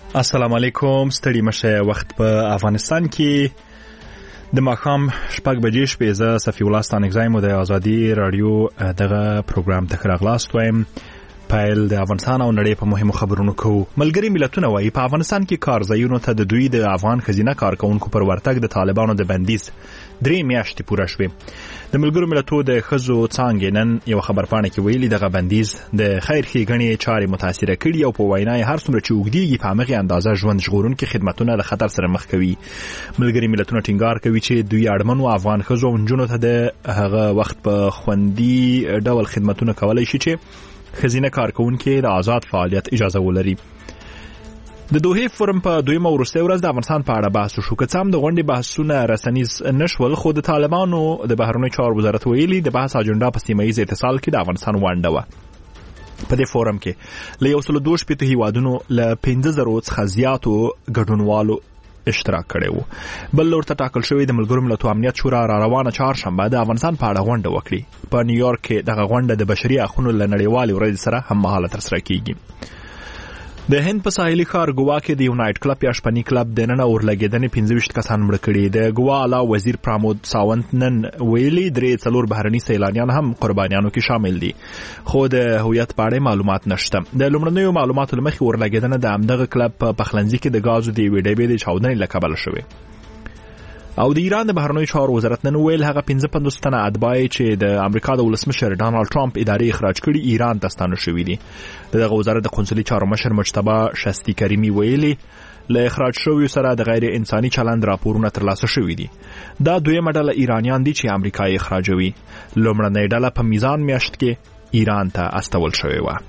السلام علیکم. ستړي مشه. وخت په افغانستان کې د ماښام 6 بجې شپې. زه صفی الله ستانکزی مو د ازادي رادیو دغه پروګرام ته راغلاست وایم. پایل د افغانستان او نړۍ په مهمو خبرونو کوو. ملګری ملتونه وایي په افغانستان کې کارځایونو ته د دوی د افغان خزینه کارکونکو پر ورتګ د طالبانو د بندیز 3 میاشتې پوره شوې. د ملګرو ملتونو د ښځو څانګې نن یو خبرپاڼه کې ویلي دغه بندیز د خیر ښېګڼې چارې متاثره کړي او په وینا یې هر څومره چې اوږدېږي په همغې اندازه ژوند ژغورونکي خدمتونه له خطر سره مخ کوي. ملګري ملتونه ټینګار کوي چې دوی اړمنو افغان ښځو او نجونو ته د هغه وخت په خوندي ډول خدمتونه کولی شي چې خزینه کارکونکي د آزاد فعالیت اجازه ولري. د دوحې فورم په دویمه وروستۍ ورځ د افغانستان په اړه بحث وشو. که څه هم د غونډې بحثونه رسنیز نشول، خو د طالبانو د بهرنیو چارو وزارت ویلي د بحث اجنډا په سیمه ییز اتصال کې د افغانستان ونډه وه. په دې فورم کې له 162 هیوادونو له 15,000 څخه زیاتو ګډونوالو اشتراک کړی وو. بل لور ته ټاکل شوی د ملګرو ملتونو امنیت شورا را روانه چهارشنبه د افغانستان په اړه غونډه وکړي. په نیویارک کې دغه غونډه د بشري حقوقو له نړیوالې ورځې سره هممهاله ترسره کیږي. د هند په ساحلي ښار ګوا کې د یونایټ کلب یا شپني کلب د نن اورلګیدنې 25 کسان مړه کړي. د ګوا اعلی وزیر پرامود ساونت نن ویلي 3 بهرني سیلانیان هم قربانیانو کې شامل دي، خو د هویت په اړه معلومات نشته. د لومړنیو معلوماتو لمخې اورلګیدنه د همدغه کلب په پخلنځي کې د غازو د یوې ډبې د چاودنې له کبله شوې. او د ایران د بهرنیو چارو وزارت نن ویل هغه 55 تنه اتباع چې د امریکا د ولسمشر ډانلډ ټرمپ ادارې اخراج کړي ایران ته ستانه شوي دي. دغه وزارت د قونسلي چارو مشر مجتبی شستی کریمی ویلي له اخراج شویو سره د غیر انساني چلند راپورونه ترلاسه شوي دي. دا دویمه ډله ایرانیان دي چې امریکا یې اخراجوي. لومړنۍ ډله په میزان میاشت کې ایران ته استول شوې وه.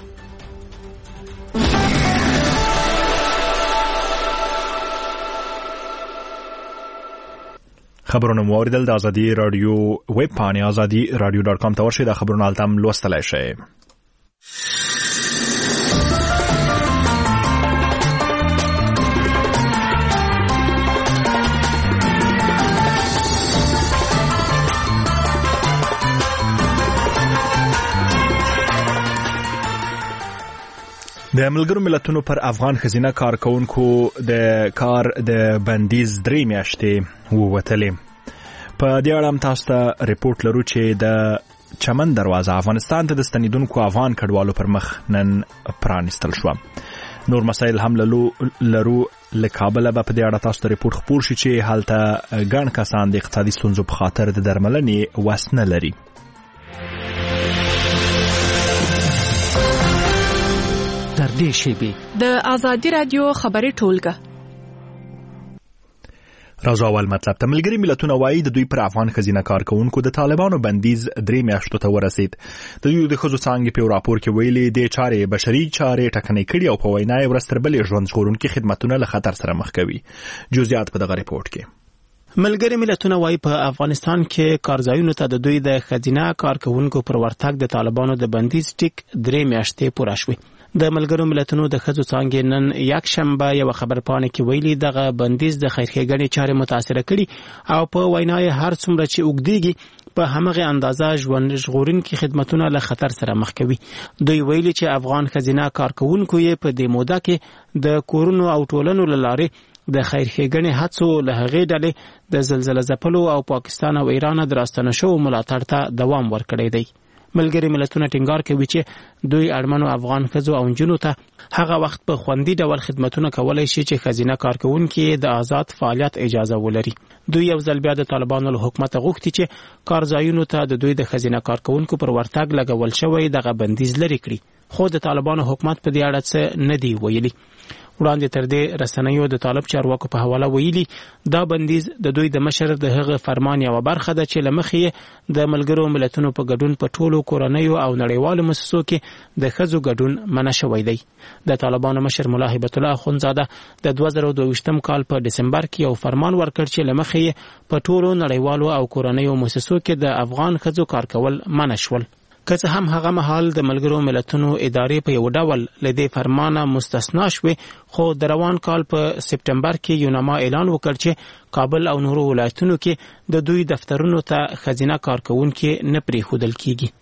خبرونه مو اوریدل. د ازادي رادیو ویب پاڼې azadi.radio.com ته ورشئ. د خبرونو هلته هم لوستلی شئ. د ملګرو ملتونو پر افغان خزینه کارکونکو د کار د بندیز 3 میاشتې ووتلې. په دې اړه هم تاسو ته ریپورت لرو چې د چمن دروازه افغانستان ته د ستنیدونکو افغان کډوالو پر مخ نن پرانیستل شو. نور مسایل هم لرو. له کابل به په دې اړه تاسو ته ریپورت خپور شي چې هلته ګڼ کسان د اقتصادي ستونزو په خاطر د درملنې وس نه لري. در دې شیبې د ازادي رادیو خبري ټولګه. راځو اول مطلب ته. ملګري ملتونه وایي د دوی پر افغان خزینه کارکونکو د طالبانو بندیز 3 میاشتو ته ورسید. د دوی د ښځو څانګې په راپور کې ویلي د چارې بشري چارې ټکنۍ کړي او په وینا یې ورځ تر بلې ژوند ژغورونکي خدمتونه له خطر سره مخ کوي. جزئیات په دغه ریپورت کې. ملګري ملتونه وایي په افغانستان کې کارځایونو ته د دوی د خزینه کارکونکو پر ورتګ د طالبانو د بندیز ټیک 3 میاشتې پوره شوې. د ملګرو ملتونو د ښځو څانګې نن یک شنبه یو خبرپاڼه کې ویلي دغه بندیز د خیر ښېګڼې چارې متاثره کړي او په وینا یې هر څومره چې اوږدېږي په همغه اندازه ژوند ژغورونکي خدمتونه له خطر سره مخ کوي. دوی ویلي چې افغان خزینه کارکونکو یې په دې موده کې د کورونو او ټولنو له لارې د خیر ښېګڼې هڅو له هغې ډلې د زلزله ځپلو او پاکستان او ایران د راستنه شوو ملاتړ ته دوام ورکړی دی. ملګري ملتونه ټینګار کوي چې دوی اړمنو افغان ښځو او نجونو ته هغه وخت په خوندي ډول خدمتونه کولی شي چې خزینه کارکونکي د آزاد فعالیت اجازه ولري. دوی یو ځل بیا د طالبانو له حکومت غوښتي چې کارځایونو ته د دوی د خزینه کارکونکو پر ورتګ لګول شوی دغه بندیز لري کړي، خو د طالبانو حکومت په دې اړه څه نه دی ویلي. وړاندې تر دې رسنیو د طالب چارواکو په حواله ویلي دا بندیز د دوی د مشر د هغه فرمان یوه برخه ده چې له مخې د ملګرو ملتونو په ګډون په ټولو کورنیو او نړیوالو مؤسسو کې د ښځو ګډون منع شوی دی. د طالبانو مشر ملا هیبت الله اخونزاده د 2022 کال په دسمبر کې یو فرمان ورکړ چې له مخې په ټولو نړیوالو او کورنیو مؤسسو کې د افغان ښځو کار کول منع شول. که څه هم هغه مهال د ملګرو ملتونو ادارې په یو ډول له دې فرمانه مستثنا شوې، خو د روان کال په سپټمبر کې یوناما اعلان وکړ چې کابل او نورو ولایتونو کې د دوی دفترونو ته خزینه کارکونکي نه پرېښودل کیږي.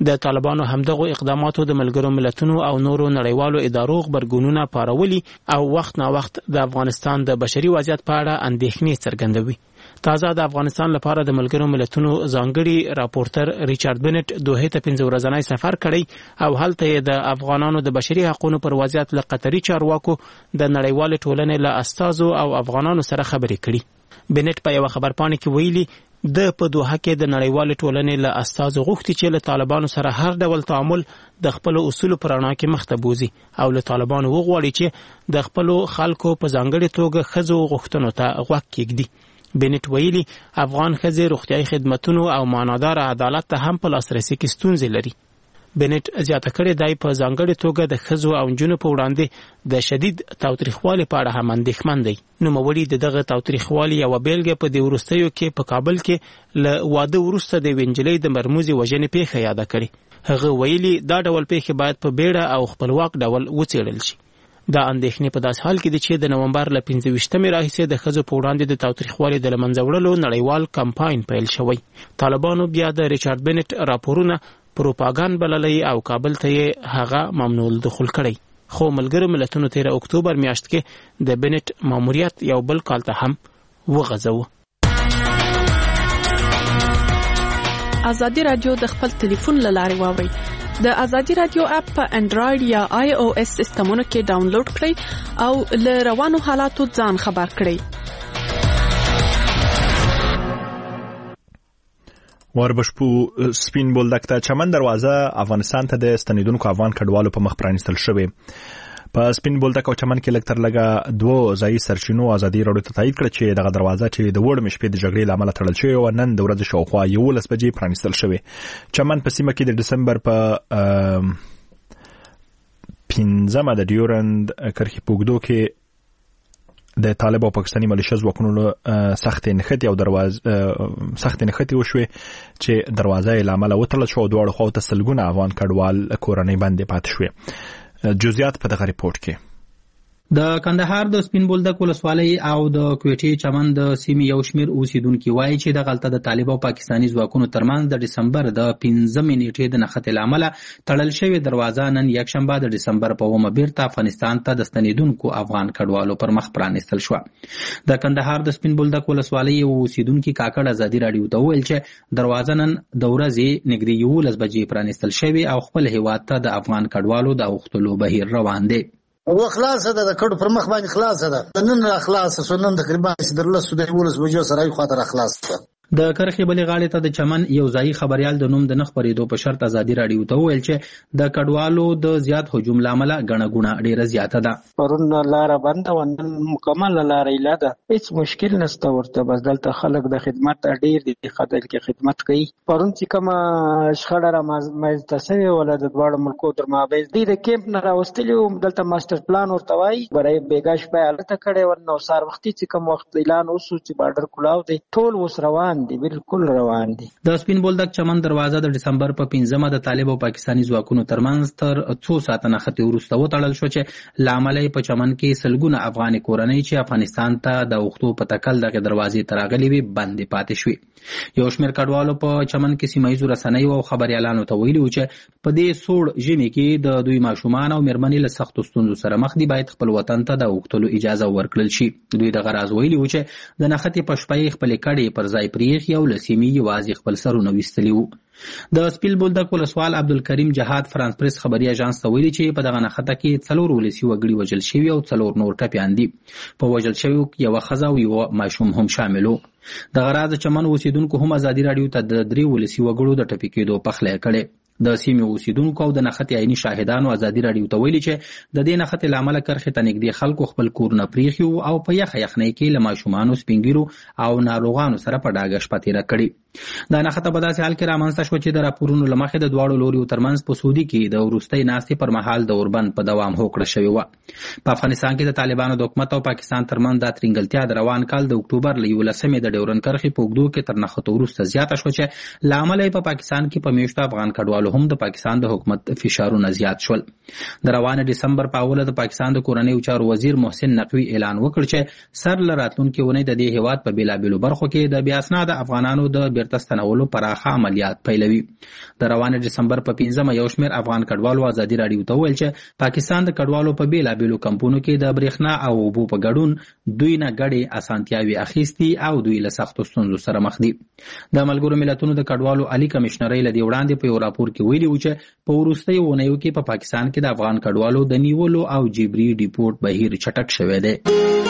د طالبانو همدغه اقداماتو د ملګرو ملتونو او نورو نړیوالو ادارو غبرګونونه پارولي او وخت نا وخت د افغانستان د بشري وضعیت په اړه اندېښنې څرګندوي. تازه د افغانستان لپاره د ملګرو ملتونو ځانګړي راپورټر ریچارډ بنټ دوحې ته 15 ورځنی سفر کړی او هلته یې د افغانانو د بشري حقوقو پر وضعیت له قطري چارواکو د نړیوال ټولنې له استازو او افغانانو سره خبرې کړي. بنټ په یو خبرپاڼه کې ویلي د په دوحه کې د نړیوال ټولنې له استازو غوښتي چې له طالبانو سره هر ډول تعامل د خپل اصول پر اړه کې مخته بوزي او له طالبانو وغواړي چې د خپل خلکو په ځانګړي توګه خزو غوښتنو ته غوږ کېږدي. بنټ ویلي افغان ښځې روغتیايي خدمتونو او معنادار عدالت ته هم په لاسرسي کې ستونزې لري. بنټ زیاته کړې دی په ځانګړي توګه د ښځو او نجونو په وړاندې د شدید تاوتریخوالي په اړه هم اندېښمن دی. نوموړي د دغه تاوتریخوالي یوه بیلګه په دې وروستیو کې په کابل کې له واده وروسته د یوې نجلۍ د مرموزې وژنې پیښه یاده کړې. هغه ویلي دا ډول پیښې باید په بیړه او خپلواک ډول وڅېړل شي. دا اندېښنې په داس حال کې دي چې د نومبر له 15 راهیسې د ښځو په وړاندې د تاوتریخوالي د له منځه وړلو نړیوال کمپاین پیل شوی. طالبانو بیا د ریچارډ بنټ راپورونه پروپاګاندا بللی او کابل ته یې هغه ممنوع دخول کړی. خو ملګرو ملتونو 13 اکتوبر میاشت کې د بنټ ماموریت یو بل کال ته هم وغځاوه. ازادي رادیو د خپل ټلیفون له لارې واوري. د ازادي رادیو اپ په انډراید یا آی او اس سیستمونو کې ډاونلوډ کړئ او له روانو حالاتو ځان خبر کړئ. وربشپو سپین بولدک ته چمن دروازه افغانستان ته د ستنیدونکو افغان کډوالو په مخ پرانستل شوې. په سپین بولدک او چمن کې لکتر لګه 2 ځایي سرچینو ازادي راډیو ته تایید کړ چې دغه دروازه چې د وړ مشپې د جګړې لامل تړل شوی او نن د ورځې شاوخوا 11 بجې پرانستل شوې. چمن په سیمه کې د دسمبر په 15 د ډیورند کرخي پوګدو کې د طالب او پاکستاني ملیشیا ځواکونو سخت نښتې او سخت نښتې وشوې چې دروازه یې لامل وتړل شو او دواړو خواو ته سلګونه افغان کډوال کورنۍ باندې پاتې شوې. جزئیات په دغه ریپورت کې. د کندهار د سپین بولدک ولسوالۍ او د کوټې چمن د سیمې یو شمېر اوسیدونکو وایي چې د غلطه د طالب او پاکستاني ځواکونو ترمنځ د دسمبر د 15 نیټې د نښتې لامل تړل شوې دروازه نن یکشنبه د دسمبر په 1 بیرته افغانستان ته د ستنیدونکو افغان کډوالو پر مخ پرانستل شو. د کندهار د سپین بولدک ولسوالۍ اوسیدونکو کاکړ ازادي راډیو ته ویل چې دروازه نن د ورځې نږدې 11 بجې پرانستل شوې او خپل هیواد ته د افغان کډوالو د اوختلو بهیر روان دی. و خلاصه ده د کډو پر مخ باندې خلاصه ده نن را خلاصه سو نن تقریبا در لسو د 11 بجو سره یو خاطر خلاصه. د کرخې بلې غاړې ته د چمن یو ځایي خبريال د نوم د نه خبرېدو په شرط ازادي راډیو ته ویل چې د کډوالو د زیات هجوم لامل غڼه ګونه ډیره زیاته ده. پرون لار بند و نن مکمل لار ایله ده هیڅ مشکل نشته ورته بس دلته خلک د خدمت ډیر دي خدای کې خدمت کوي. پرون چې کوم شخړه را مازه تسوي ولا د دوړ ملکو در مابین دي د کیمپ نه راوستلی دلته ماستر پلان ورته وای برای بیګاش په الته کړي ورنو سار وختي چې کوم وخت اعلان وسو چې بارډر کلاو دي ټول وس روان دي بالکل روان دي. د سپین بولدک چمن دروازه د دسمبر په 15 د طالب او پاکستاني ځواکونو ترمنځ تر 2 ساعته نښتې وروسته وتړل شو چې لامل په چمن کې سلګونه افغان کورنۍ چې افغانستان ته د اوختو په تکل دغه دروازې تراغلي وي بندې پاتې شوې. یو شمېر کډوالو په چمن کې سیمایي رسنۍ او خبريالانو ته ویلي چې په دې سوړ ژمي کې د دوی ماشومان او مېرمنې له سختو ستونزو سره مخ دي باید خپل وطن ته د اوختلو اجازه ورکړل شي. دوی د غراز ویلي چې د نښتې په شپې خپل کډې پر ځای پریخي او لسیمي یوازې خپل سرونه وستلی وو. د سپیل بولدک ولسوال عبدالکریم جهاد فرانس پریس خبري اژانس ته ویلي چې په دغه نښته کې 4 ولسی وګړي وژل شوي او 4 نور ټپیان دي. په وژل شویو کې یو ښځه او یو ماشوم هم شامل وو. د غراز چمن اوسیدونکو هم ازادي راډیو ته د 3 ولسی وګړو د ټپي کېدو پخلی کړي. د سیمې اوسیدونکو او د نښتې عیني شاهدانو ازادي راډیو ته ویلي چې د دې نښتې لامل کرخې ته نږدې خلکو خپل کورونه پریخي او په یخنۍ کې له ماشومانو سپینګیرو او ناروغانو سره په ډاګه شپه تېره کړې. دا نښته په داسې حال کې رامنځته شوه چې د راپورونو له مخې د دواړو لوریو ترمنځ په سعودي کې د وروستۍ ناستې پر مهال د اوربند په دوام هوکړه شوې وه. په افغانستان کې د طالبانو د حکومت او پاکستان ترمنځ دا ترینګلتیا د روان کال د اکتوبر له 11 د ډیورند کرښې په اوږدو کې تر نښتو وروسته زیاته شوه چې له امله په پاکستان کې په میاشتو افغان کډوالو کولو هم د پاکستان د حکومت فشارونه زیات شول. د روانه دسمبر په اوله د پاکستان د کورنیو چارو وزیر محسن نقوی اعلان وکړ چې سر له راتلونکي اونۍ د دې هیواد په بیلابیلو برخو کې د بې اسناده افغانانو د بیرته ستنولو پراخه عملیات پیلوي. د روانه دسمبر په 5 یو شمېر افغان کډوالو ازادي راډیو ته وویل چې پاکستان د کډوالو په بیلابیلو کمپونو کې د برېښنا او اوبو په ګډون دوی نه ګډې اسانتیاوي اخیستي او دوی له سختو ستونزو سره مخ دي. د ملګرو ملتونو د کډوالو عالی کمشنرۍ له دې وړاندې په یو راپور کې ویلي و چې په وروستیو اونیو کې په پاکستان کې د افغان کډوالو د نیولو او جبري ډیپورټ بهیر چټک شوی دی.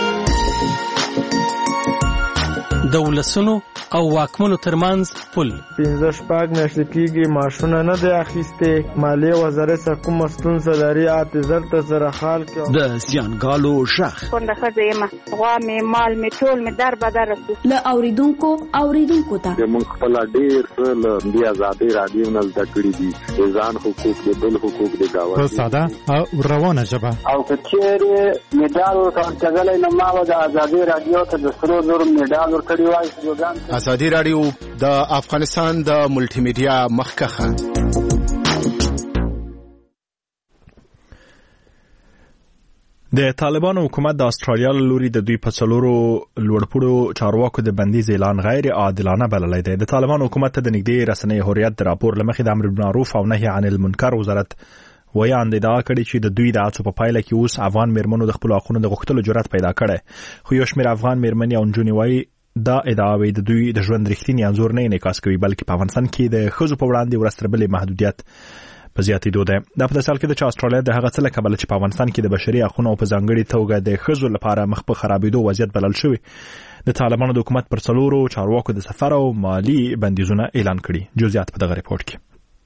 د ولسونو او واکمنو ترمنځ پل 15 میاشتې کېږي معاشونه نه دی اخیستې. مالیې وزارت څخه کومه ستونزه لري اعتذار ته سره حال کې د زیانګالو غږ څنګه ښځه یم غوا مې مال مې ټول مې در بدر رسو له اوریدونکو ته موږ خپل ډېر څه له دې ازادي راډیو نه زده کړي دي. د ځان حقوق د بل حقوق د گاوه په ساده او روانه ژبه او کچېره میډال ورکړل نو ما د ازادي راډیو ته د سرو زر میډال ورکړی وای. ازادي راډیو د افغانستان د ملټي میډیا مخکخه. د طالبانو حکومت د استرالیا لوري د دوی په څلورو لوړپوړو چارواکو د بندیز اعلان غیر عادلانه بللی دی. د طالبانو حکومت ته د نږدې رسنۍ حریت د راپور لمخې د امر بالمعروف او نهي عن المنکر وزارت ویان ادعا کړې چې د دوی د هڅو په پایله کې اوس افغان میرمنو د خپل حقونو د غوښتلو جرأت پیدا کړی. خو یو شمېر افغان میرمنې او نجونې وایي دا ادعاوې د دوی د ژوند رښتینی انځور نه انعکاس کوي بلکې په افغانستان کې د ښځو په وړاندې ورستربلې محدودیت په زیاتېدو دی. دا په داسې حال کې ده چې استرالیا د هغه څه له کبله چې په افغانستان کې د بشري حقونو او په ځانګړې توګه د ښځو لپاره مخ په خرابېدو وضعیت بلل شوی د طالبانو د حکومت پر څلورو چارواکو د سفر او مالی بندیزونه اعلان کړي. جزئیات په دغه ریپورت کې.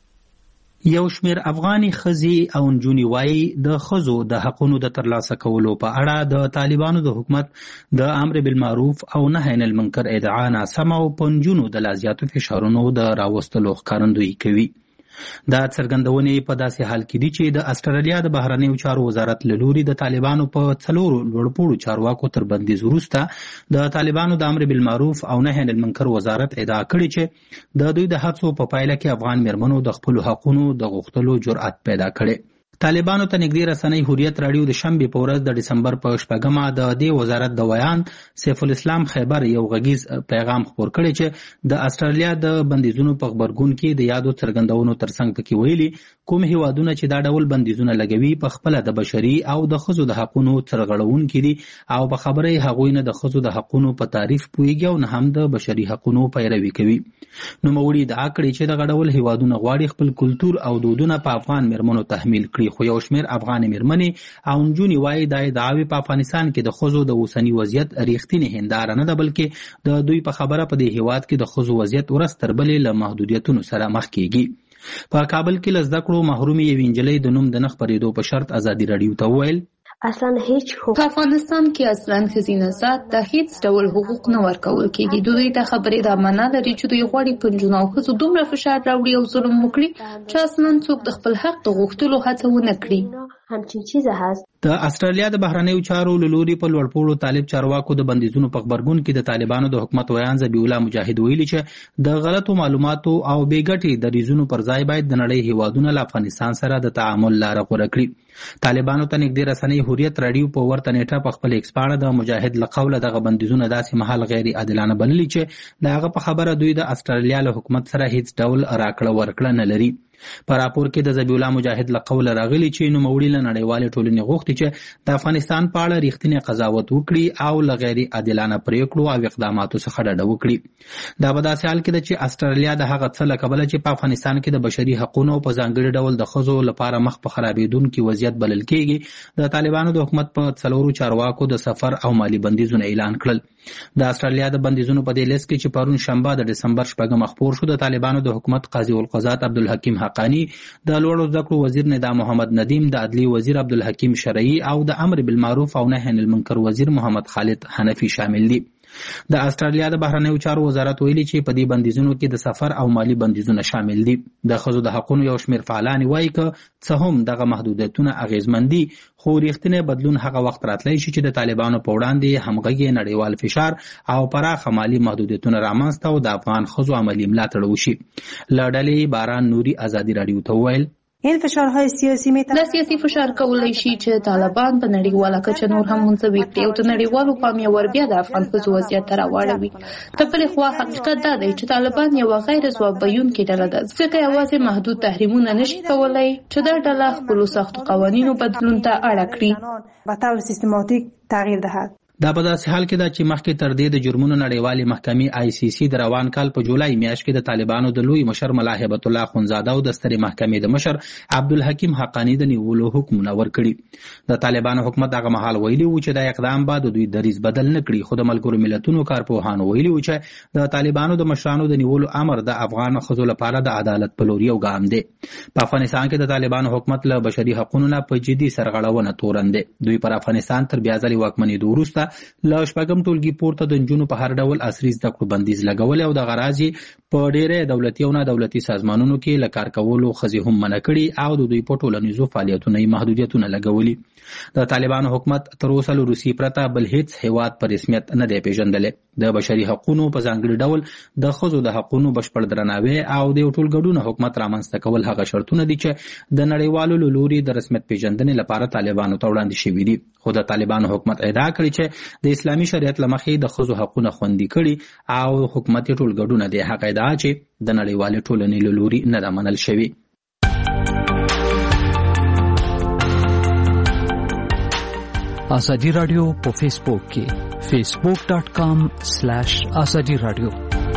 یو شمېر افغاني ښځې او نجونې وایي د ښځو د حقونو د ترلاسه کولو په اړه د طالبانو د حکومت د امر بالمعروف او نهي عن المنکر ادعا ناسمه او په نجونو د لا زیاتو فشارونو د راوستلو ښکارندویي کوي. دا څرګندونې په داسې حال کې دي چې د استرالیا د بهرنیو چارو وزارت له لوري د طالبانو په څلورو لوړپوړو چارواکو تر بندیز وروسته د طالبانو د امر بالمعروف او نهي عن المنکر وزارت ادعا کړې چې د دوی د هڅو په پایله کې افغان میرمنو د خپل حقونو د غوښتلو جرأت پیدا کړي. طالبانو ته نږدې رسنۍ حریت راډیو د شنبې په ورځ د دسمبر په 6 د دې وزارت د ویان سیف الاسلام خیبر یو غږیز پیغام خپور کړی چې د استرالیا د بندیزونو په خبرګون کې د یادو څرګندونو ترڅنګ پکې ویلي کوم هیوادونه چې دا ډول بندیزونه لګوي په خپل د بشري او د ښځو د حقونو سرغړونکي دي او په خبره هغوی نه د ښځو د حقونو په تعریف پوهیږي او نه هم د بشري حقونو پیروي کوي. نوموړي ادعا کړې چې دغه ډول هیوادونه غواړي خپل کلتور او دودونه په افغان میرمنو تحمیل کړي. خو یو شمېر افغان میرمنې او نجونې وایي دا ادعاوې په افغانستان کې د ښځو د اوسني وضعیت ریښتینې هنداره نه ده بلکې د دوی په خبره په دې هیواد کې د ښځو وضعیت ورځ تر بلې له محدودیتونو سره مخ کیږي. په کابل کې له زده کړو محرومې یوې نجلۍ د نوم د نه خپرېدو په شرط ازادي راډیو ته وویل اصلا هیڅ حقوق په افغانستان کې اصلا ښځینه ذات ته هیڅ ډول حقوق نه ورکول کېږي. دوی ته خبرې دا معنا لري چې دوی غواړي په نجونو او ښځو دومره فشار راوړي او ظلم وکړي چې اصلا څوک د خپل حق د غوښتلو هڅه ونه کړي. همچین چیزه هست. د استرالیا د بهرنیو چارو لوري په لوړپوړو طالب چارواکو د بندیزونو په خبرګون کې د طالبانو د حکومت ویان ذبیح الله مجاهد ویلي چې د غلطو معلوماتو او بې ګټې دریځونو پر ځای باید د نړۍ هیوادونه له افغانستان سره د تعامل لاره غوره کړي. طالبانو ته نږدې رسنۍ حریت راډیو په ورته نیټه په خپل ایکس پاڼه د مجاهد له قوله دغه بندیزونه داسې مهال غیر عادلانه بللي چې د هغه په خبره دوی د استرالیا له حکومت سره هیڅ ډول راکړه ورکړه نه لري. په راپور کې د ذبیح الله مجاهد له قوله راغلي چې نوموړي له نړیوالې ټولنې غوښتي چې د افغانستان په اړه رښتینی قضاوت وکړي او له غیر عادلانه پریکړو او اقداماتو څخه ډډه وکړي. دا په داسې حال کې ده چې استرالیا د هغه څه له کبله چې په افغانستان کې د بشري حقونو په ځانګړي ډول د ښځو لپاره مخ په خرابېدونکي وضعیت بلل کېږي د طالبانو د حکومت په څلورو چارواکو د سفر او مالی بندیزونه اعلان کړل. د استرالیا د بندیزونو په دې لیست کې چې پرون شنبه د دسمبر 6 خپور شو د طالبانو د حکومت قاضي القضات عبدالحکیم حقانی، د لوړو زده کړو وزیر ندا محمد ندیم، د عدلی وزیر عبدالحکیم شرعي او د امر بالمعروف او نهي عن المنکر وزیر محمد خالد حنفي شامل دي. د استرالیا د بهرنیو چارو وزارت ویلي چې په دې بندیزونو کې د سفر او مالی بندیزونه شامل دي. د ښځو د حقوقو یو شمېر فعالان وایي که څه هم دغه محدودیتونه اغیزمن دي، خو ریښتینی بدلون هغه وخت راتلی شي چې د طالبانو په وړاندې همغږي نړیوال فشار او پراخه مالی محدودیتونه رامنځته او د افغان ښځو عملي ملاتړ وشي. له ډلې باران نوري ازادي راډیو ته وویل این فشارهای سیاسی دا سیاسي فشار کولی شي چې طالبان په نړیواله کچه نور هم منځوي کړي او د نړیوالو پام یې ور بیا د افغان ښځو وضعیت ته راواړوي. د بلې خوا حقیقت دا دی چې طالبان یوه غیر ځواب بایونکې ډله ده، ځکه یوازې محدود تحریمونه نشي کولی چې دا ډله خپلو سختو قوانینو بدلون ته اړه کړي به طور سیستماتیک تغییر دهد. دا په داسې حال کې ده چې مخکې تر دې د جرمونو نړیوالې محکمې ICC د روان کال په جولای میاشت کې د طالبانو د لوی مشر ملا هیبت الله خونزاده او د سترې محکمې د مشر عبدالحکیم حقانی د نیولو حکمونه ورکړي. د طالبانو حکومت هغه مهال ویلي و چې دا اقدام به د دوی دریځ بدل نه کړي، خو د ملګرو ملتونو کارپوهانو ویلي و چې د طالبانو د مشرانو د نیولو امر د افغان ښځو لپاره د عدالت په لور یو ګام دی. په افغانستان کې د طالبانو حکومت له بشري حقوقو نه په جدي سرغړونه تورن دی. دوی پر افغانستان تر بیا ځلې واکمنېدو وروسته له شپږم ټولګي پورته د نجونو په هر ډول عصري زده کړو بندیز لګولی او د غراض په ډېری دولتي او نه دولتي سازمانونو کې له کار کولو ښځې هم منع کړي او د دوی په ټولنیزو فعالیتونو یې محدودیتونه لګولي. د طالبانو حکومت تر اوسه له روسیې پرته بل هیڅ هیواد په رسمیت نه دی پیژندلی. د بشري حقوقو په ځانګړي ډول د ښځو د حقوقو بشپړ درناوی او د یو ټولګډون حکومت رامنځته کول هغه شرطونه دي چې د نړیوالو له لوري د رسمیت پیژندنې لپاره طالبانو ته وړاندې شوي دي. خو د طالبانو حکومت ادعا کړې چې د اسلامي شریعت له مخې د ښځو حقونه خوندي کړي او حکومت یې ټولګډونه دی. هغه ادعا چې د نړیوالې ټولنې له لوري نه ده منل شوې. ازادي رادیو په فیسبوک کې facebook.com/ازادي رادیو.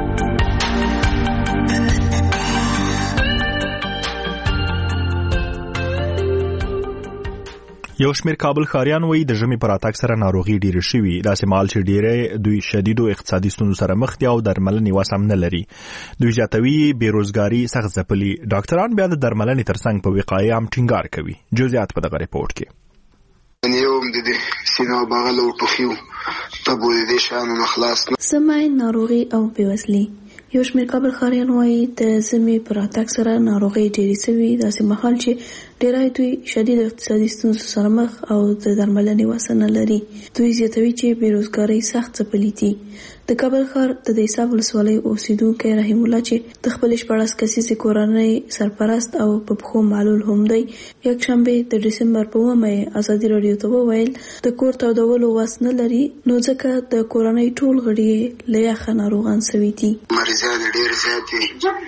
یو شمېر کابل ښاریان وایي د ژمي پر راتګ سره ناروغي ډېرې شوي، داسې مهال چې ډېری دوی شدیدو اقتصادي ستونزو سره مخ دي او درملنې وس هم نه لري. دوی زیاتوي بېروزګاري سخت ځپلي. ډاکټران بیا د درملنې ترڅنګ په وقایې هم ټینګار کوي. جزئیات په دغه ریپورټ کې. یوم د دې سینه بغل او ټوخیو تبو دې شانو مخلاص سمای ناروغي او بېوزلي. یو شمېر کابل ښاریان وایي د ژمي پر راتګ سره ناروغۍ ډېرې سوي، داسې مهال چې ډېری دوی شدید اقتصادي ستونزو سره مخ او د درملنې وس نه لري. دوی زیاتوي چې بېروزګارۍ سخت ځپلي دي. د کابل ښار د دیساب ولسوالۍ اوسیدونکی رحیم الله چې د خپلې 14 کسیزې کورنۍ سرپرست او په پښو معلول هم دی، یکشنبې د ډسمبر په 9 ازادي راډیو ته وویل د کور تودولو وس نه لري، نو ځکه د کورنۍ ټول غړي له یخه ناروغان سوي دي. مریضان ډېر زیات دي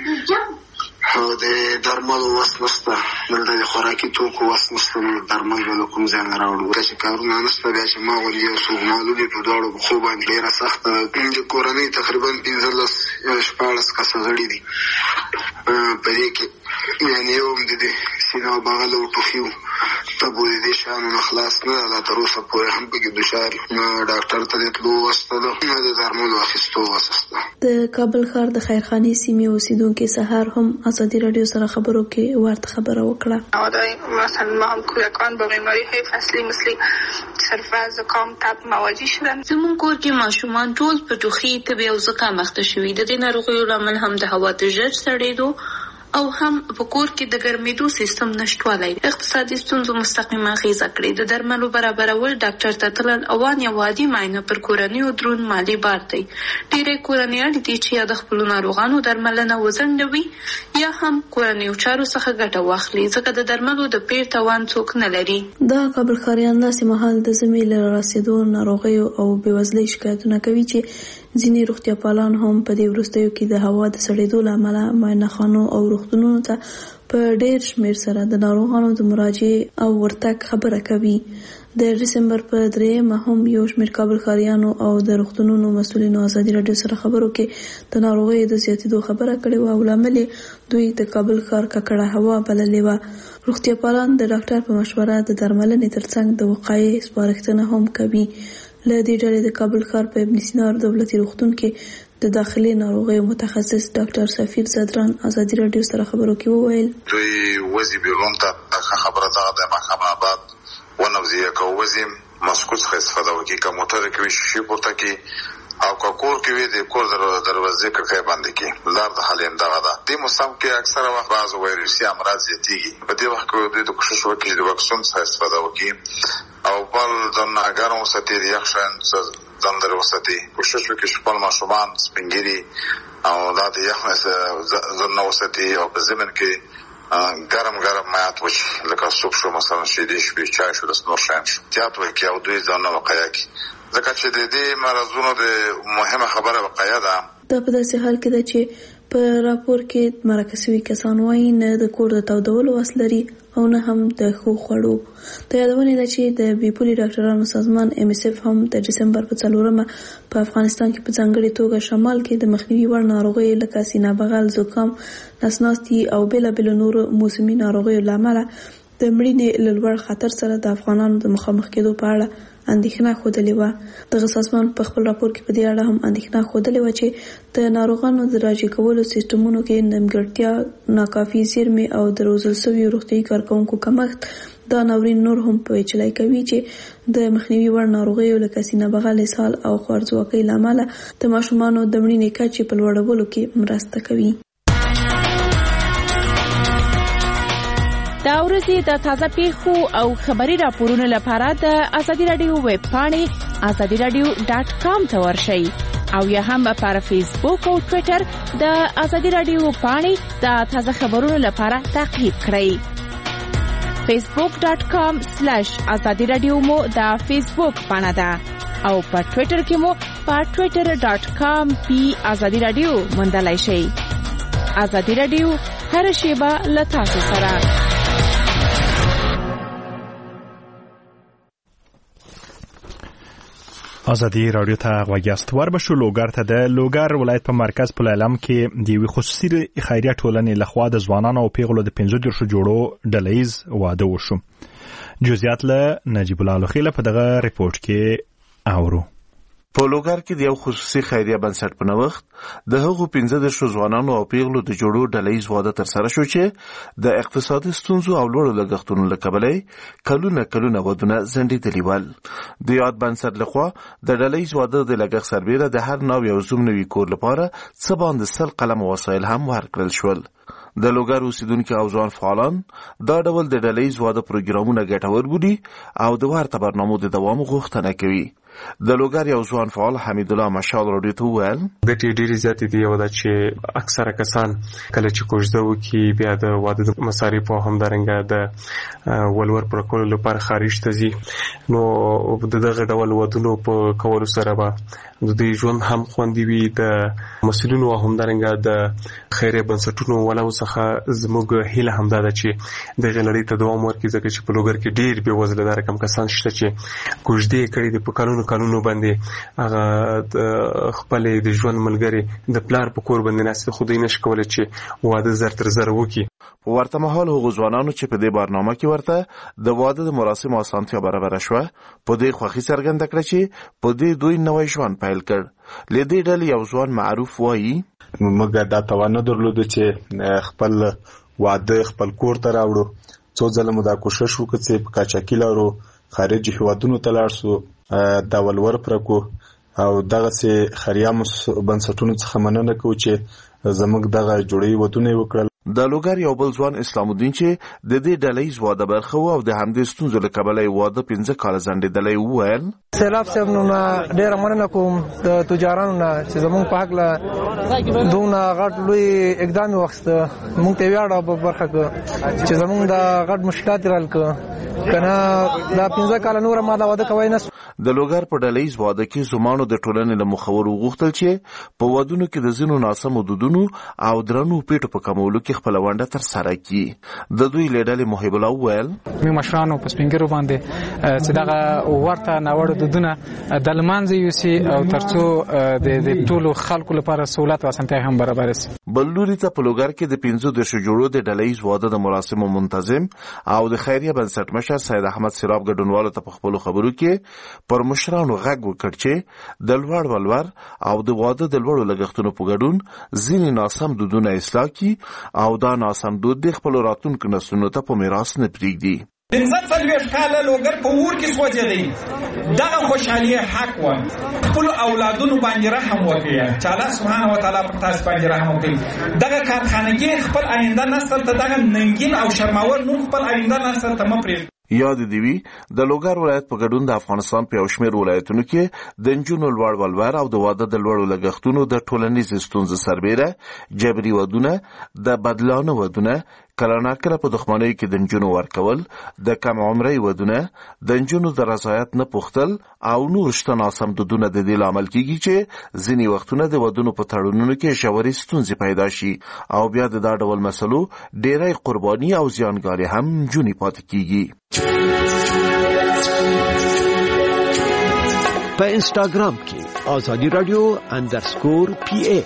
او د درملو وس نشته، دلته د خوراکي توکو وس نشته، نو درمل به له کوم ځای نه راوړو. چې کارونه نشته بیا چې ما ولې یو څوک معلول یې په دواړو پښو باندې ډېره سخته ده. د کورنۍ تقریبا 15-14 کسه غړي دي. په دې کې یعنې یو هم د دې سینه او بغل او ټوخیو تبو دې شانو نه خلاص نه ده. تر اوسه پورې هم پکې دچار نه ډاکټر ته د تلو وسته ده نه د درملو اخیستو وسسته. د کابل ښار د خیرخانې سیمې اوسیدونکي سهار هم ازادي راډیو سره خبرو کې ورته خبره وکړه. مثلا ما هم کودکان با بیماری‌های فصلی مثل سرفه، زکام، تب مواجه شدن. زمون کور کې ماشومان ټول په ټوخي، تبې او زکام اخته شوي. د دې ناروغیو لامل هم د هوا د ژر سړېدو او هم په کور کې د ګرمېدو سیستم نشټوالی اقتصادي ستونزو مستقیمه اغیزه کړې. د درملو برابرول، ډاکټر ته تلل او یو عادي معاینه پر کورنیو دروند مالي بار دی. ډېری کورنۍ اړ دي چې یا د خپلو ناروغانو درملنه وځنډوي یا هم کورنیو چارو څخه ګټه واخلي، ځکه د درملو د پیر توان څوک نه لري. دا کابل ښاریان داسې مهال د ژمي له راسېدو ناروغیو او بېوزلۍ شکایتونه کوي چې ځینې روغتیا پالان هم په دې وروستیو کې د هوا د سړېدو له امله معاینخانو او روغتونونو ته په ډېر شمېر سره د ناروغانو د مراجعې او ورتګ خبره کوي. د ډسمبر په 3 هم یو شمېر کابل ښاریانو او د روغتونونو مسؤلینو ازادي راډیو سره خبرو کې د ناروغیو د زیاتېدو خبره کړې وه او لامل دوی د کابل ښار ککړه هوا بللې وه. روغتیا پالان د ډاکټر په مشوره د درملنې ترڅنګ د وقایې سپارښتنه هم کوي. له دې ډلې د کابل ښار په ابن سینا دولتي روغتون کې د داخلي ناروغیو متخصص ډاکټر سفیر زدران ازادي راډیو سره خبرو کې وویل دوی وزي بیرون ته خبره ده د محکمه آباد ونوزیه که وزي مسکوت څخه استفاده وکړي که موټر کې شي پورته کې او کور کې وي د کور دروازې کړکۍ بندې کې لار د حل امدغه ده. د موسم کې اکثره وخت بعض وایرسي امراض زیاتېږي. په دې وخت کې د کوشش وکړي د واکسین څخه استفاده وکړي او بل ځان ګرم وساتي، د یخ شیان ځان لرې وساتي. کوشش وکړي چې خپل ماشومان سپینګیري او دا د یخ ځان نه وساتي او په ضمن کې ګرم مایات وچی لکه سوپ شو، مثلا شیدې شوې، چای شو، داسې نور شیان شو زیات وکړي او دوی ځان نه وقایه کړي، ځکه چې د دې مرضونو د مهمه خبره وقایه ده. دا په داسې حال کې ده چې په راپور کې مرکه شوي کسان وایي نه د کور د تودولو وس لري او نه هم د ښو خوړو. د یادونې ده چې د بیپولي ډاکټرانو سازمان MSF هم د ډسمبر په 4 په افغانستان کې په ځانګړې توګه شمال کې د مخنیوي وړ ناروغیو لکه سینه بغل، زکام، نسناستي او بېلابېلو نورو موسمي ناروغیو له امله د مړینې له لوړ خطر سره د افغانانو د مخامخ کېدو په اړه اندېښنه ښودلې وه. دغه سازمان په خپل راپور کې په دې اړه هم اندېښنه ښودلې وه چې د ناروغانو د راجع کولو سیستمونو کې نیمګړتیا، ناکافي زیرمې او د روزل شویو روغتیایي کارکوونکو کمښت دا ناورین نور هم پیچلی کوي چې د مخنیوي وړ ناروغیو لکه سینه بغل، اسهال او خوارځواکۍ له امله د ماشومانو د مړینې کچې په لوړولو کې مرسته کوي. دا ورځې د تازه پیښو او خبري راپورونو لپاره د ازادي رادیو ویب پاڼې azadiradio.com ته ورشئ او یا هم پر فیسبوک او ټوئیټر د ازادي رادیو پاڼې د تازه خبرونو لپاره تعقیب کړئ. facebook.com/azadiradio مو د فیسبوک پاڼه ده او په ټوئیټر کې مو په twitter.com/azadiradio موندلای شئ. ازادي رادیو هر شیبه له تاسو سره. ازادي رادیو ته غوږیاست. وربشو لوګر ته د لوګر ولایت په مرکز په علم کې د یوې خصوصي خیریه ټولنې لخوا د ځوانانو او پیغلو د 15 جوړو ډلهیز واده وشو. جزئیات له نجیب الله لخیله په دغه ریپورت کې اورو. په لوګر کې د یو خصوصي خیریه بنسټ په نوښت د هغو 15 ځوانانو او پیغلو د جوړو ډلهیز واده ترسره شو چې د اقتصادي ستونزو او لوړو لګښتونو له کبله کلونه ودونه ځنډېدلي ول. د یاد بنسټ لخوا د ډلهیز واده د لګښت سربیره د هر نوع یو زوم نوي کور لپاره څه باندې 100 قلم وسایل هم ورکړل شول. د لوګر اوسیدونکو او ځوان فعالان دا ډول د ډلهیز واده پروګرامونه ګټور بولي او د ورته برنامو د دوام غوښتنه کوي. د لوګر یو ځوان فعال حمید الله مشال راډیو ته وویل ګټې ډېرې زیاتې دي. یو دا چې اکثره کسان کله چې کوژده وکړي بیا د واده د مصارفو او همدارنګه د ولور پوره کولو لپاره خارج ته ځي، نو د دغه ډول ودونو په کولو سره به د دوی ژوند هم خوندي وي. د مسؤلینو او همدارنګه د خیریه بنسټونو ولو څخه زموږ هیله همدا ده چې دغه لړۍ ته دوام ورکړي، ځکه چې په لوګر کې ډېر بېوزله دا رقم کسان شته چې کوژدې کړي دي په کلونو باندې، هغه خپل د ژوند ملګری د پلار په کور باندې ناست، خو دوی نشي کولی چې واده زر تر زر وکړي. په ورته مهال هغو ځوانانو چې په دې برنامه کې ورته د واده د مراسمو اسانتیا برابره شوه په دې خوښي څرګنده کړه چې په دې دوی نوی ژوند پیل کړ. له دې ډلې یو ځوان معروف وایي موږ دا توان نه درلوده چې خپل واده خپل کور ته راوړو. څو ځله مو دا کوشش وکړ چې په قاچاقي لارو خارجي هیوادونو ته لاړ سو، دا ولور پرکو او دغسې خیریه بنسټونو څخه مننه کوو چې زموږ دغه جوړې ودونه وکړل. د لوګر یو بل ځوان اسلام الدین چې د دې ډلهیز واده برخه و او د همدې ستونزو له کبله واده 15 کاله ځنډېدلی وویل سیلاب صاحب نو ډېره مننه کوم د تجارانو نه چې زموږ په هکله دونه غټ لوی اقدام واخیسته. موږ ته ویاړ په برخه کې چې زموږ د غټ مشکلات یې حل کړه، که نه دا 15 کاله نوره ما دا واده کوی نه. د لوګر په ډلهیز واده کې زمانو د ټولنې له مخورو وغوښتل چې په ودونو کې د ځینو ناسمو دودونو او درنو پیټو په کمولو کې خپله ونډه ترسره کړي. د دوی له ډلې محب الله وویل موږ مشرانو په سپینګرو باندې چې دغه ورته ناوړه دودونه د لمانځه یوسي او ترڅو د ټولو خلکو لپاره سہولت او اسانتیا هم برابر شي. بل لوري ته په لوګر کې د 15 جوړو د ډلهیز واده د مراسمو منتظم او د خیریه بنسټ مشر سید احمد سیراب ګډونوالو ته په خپلو خبرو کې پر مشرانو غږ وکړ چې د لوړ ولور او د واده د لوړو لګښتونو په ګډون ځینې ناسم دودونه اصلاح کړي او دا ناسم دود د خپلو راتلونکو نسلونو ته په میراث نه پرېږدي. 15 کاله لوګر په اور کې سوځېدی. دغه خوشحالي حق و. خپل اولادونو باندې رحم وکړئ چې الله سبحانه و تعالی پر تاسو باندې رحم وکړي. دغه کارخانګي خپل آینده نسل ته دغه ننګین او شرماور نوم خپل آینده نسل ته مه پرېږدي. یاد دی وی د لوګر ولایت په ګډون د افغانستان په شمیر ولایتونو کې د نجونو لوړ ولور او د واده د لوړو لګښتونو د ټولنیز ستونزو سربېره جبري ودونه د بدلانه ودونه کلاناکره په دښمنۍ کې د نجونو ورکول د کم عمرۍ ودونه د نجونو د رضایت نه پوښتل او نور شته ناسم دودونه د دې لامل کیږي چې ځینې وختونه د ودونو په تړونونو کې ژورې ستونزې پیدا شي او بیا د دا ډول مسلو ډېری قرباني او زیانګاري هم نجونې پاتې کیږي. په انسټاګرام کې آزادی رادیو _PA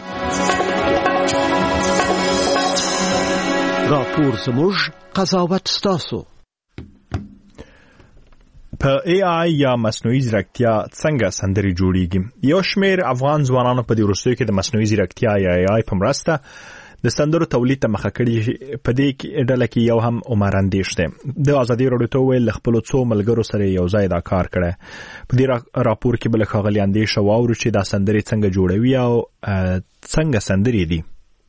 راپور زموږ قضاوت ستاسو. په AI یا مصنوعي ځیرکتیا څنګه سندري جوړیږي؟ یو شمېر افغان ځوانانو په دې وروستیو کې د مصنوعي ځیرکتیا یا AI په مرسته د سندرو تولید ته مخه کړي. په دې ډله کې یو هم عمر اندیش دی. د ازادي راډیو ته ویل خپل څو ملګرو سره یو ځای دا کار کړی. په دې راپور کې بل ښاغلي اندیش واورو چې دا سندري څنګه جوړوي او څنګه سندري دي.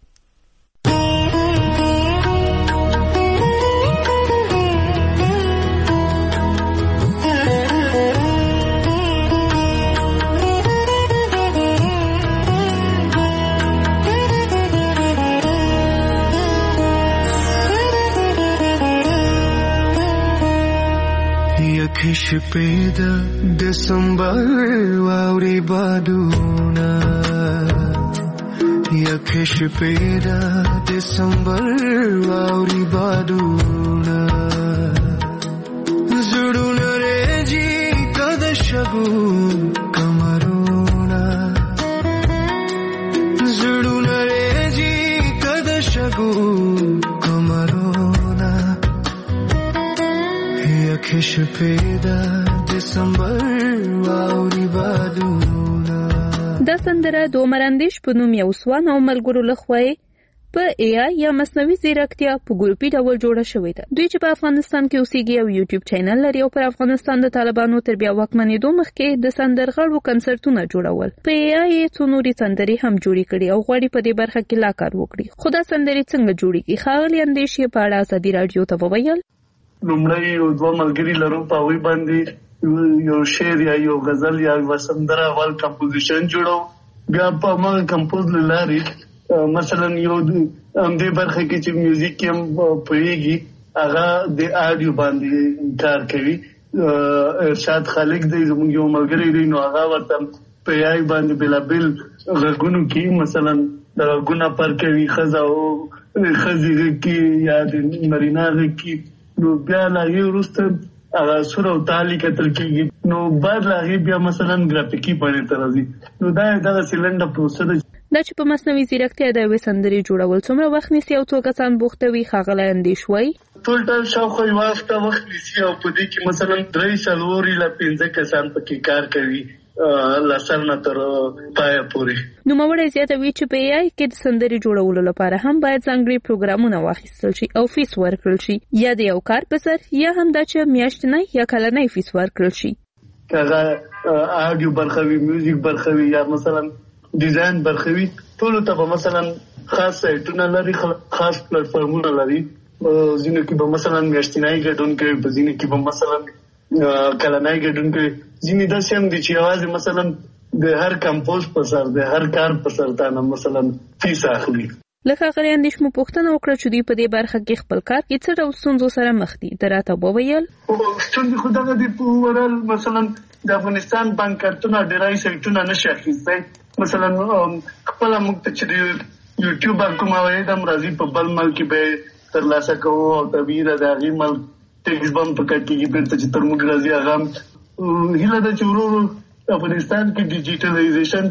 شپې د دسمبر واوري بادونه یکه شپې د دسمبر واوري بادونه زړونه رېږي کده شګو کمرونه زړونه رېږي کده شګو کمرونه یکه شپې د دسمبر واوري بادونه. دا سندره د عمر اندیش په نوم یو ځوان او ملګرو لخوا په AI یا مصنوعي ځیرکتیا په ګروپي ډول جوړه شوې ده. دوی چې په افغانستان کې اوسېږي او یوټیوب چینل لري او پر افغانستان د طالبانو تر بیا واکمنېدو مخکې د سندرغاړو کنسرتونه جوړول. په AI څو نورې سندرې هم جوړې کړي او غواړي په دې برخه کې لا کار وکړي. خو دا سندرې څنګه جوړېږي؟ ښاغلي اندیش یې په اړه ازادي راډیو ته وویل. لومړی یو دوه ملګري لرو په هغوی باندې یو شعر یا یو غزل یا یو سندره اول کمپوزیشن جوړو. بیا په هغه کمپوز له لارې مثلا یو همدې برخه کې چې میوزیک هم پوهېږي هغه د آډیو باندې کار کوي. ارشاد خالق دی زموږ یو ملګری دی، نو هغه ورته په AI باندې بېلابېل غږونو کې مثلا د غږونه پر کوي، ښځه او ښځې غږ کې یا د نارینه غږ کې. نو بیا لاغي وروسته هغه سور او تالي کتل کېږي. نو بعد لاغي بیا مثلا ګرافیکي باندې ته راځي. نو دا دغه سیلنډر پروسه ده. دا چې په مصنوعي ځیرکتیا د یوې سندرې جوړول څومره وخت نیسي او څو کسان بوخته وي؟ ښاغلی اندیش وایي ټول شاوخوا یوه هفته وخت نیسي او په دې کې مثلا 3 له 5 کسان پکې کار کوي له سر نه تر پایه پورې. نوموړی زیاتوي چې په AI کې د سندرې جوړولو لپاره هم باید ځانګړي پروګرامونه واخیستل شي او فیس ورکړل شي، یا د یو کار په سر یا هم دا چې میاشتنی یا کلنی فیس ورکړل شي. هغه آډیو برخه وي، میوزیک برخه وي یا مثلا ډیزاین برخه وي، ټولو ته به مثلا خاص سایټونه لري، خاص پلیټفارمونه لري. ځینو کې به مثلا میاشتنی ګډون کوي، په ځینو کې به مثلا کلنی ګډون کوي. ځینې داسې هم دي چې یوازې مثلا د هر کمپوز په سر د هر کار په سر تا نه مثلا فیس اخلي. لکه ښاغلي اندیش مو پوښتنه وکړه چې دوی په دې برخه کې خپل کار کې څه ډول ستونزو سره مخ دي. ده راته وویل ستونزې خو دغه دي په اوورال مثلا د افغانستان بانک کارتونه ډېری سایټونه نشي اخیستی. مثلا خپله موږ ته چې د یوټیوب کوم عواید هم راځي په بل ملک کې به ترلاسه کوو او طبیعي ده د هغې ملک ټیکس به هم په کټ کېږي بېرته چې تر موږ راځي. هغه هیله ده چې ورو ورو افغانستان کې ډیجیټلایزیشن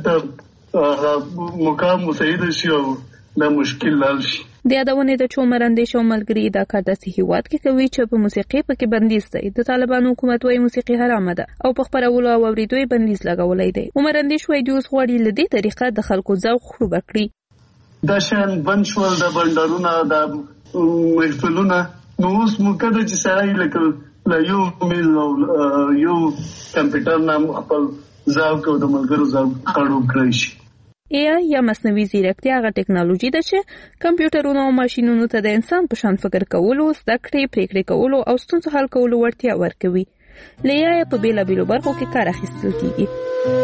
ته مقام مساعده شي او دا مشکل حل شي. د یادونې د چې عمر اندیش او ملګري دا کار داسې هیواد کې کوي چې په موسیقي پکې بندیز دی. د طالبانو حکومت وايي موسیقي حرامه ده او په خپرولو او اورېدو یې بندیز لګولی دی. عمر اندیش وايي دوی اوس غواړي له دې طریقه د خلکو ذوق خړوبه کړي. دا شیان بند شول، د بنډارونه د محفلونه. نو اوس موقع ده چې سړی لکه له یو میل یو کمپیوټر نام خپل ځاو کې د ملګرو ځاو خړو کړی شي. AI یا مصنوعي ځیرکتیا هغه ټکنالوژي ده چې کمپیوټرونو او ماشینونو ته د انسان په شان فکر کولو، زده کړې، پریکړې کولو او ستونزو حل کولو وړتیا ورکوي. له AI په بیلابیلو برخو کې کار اخیستل کیږي.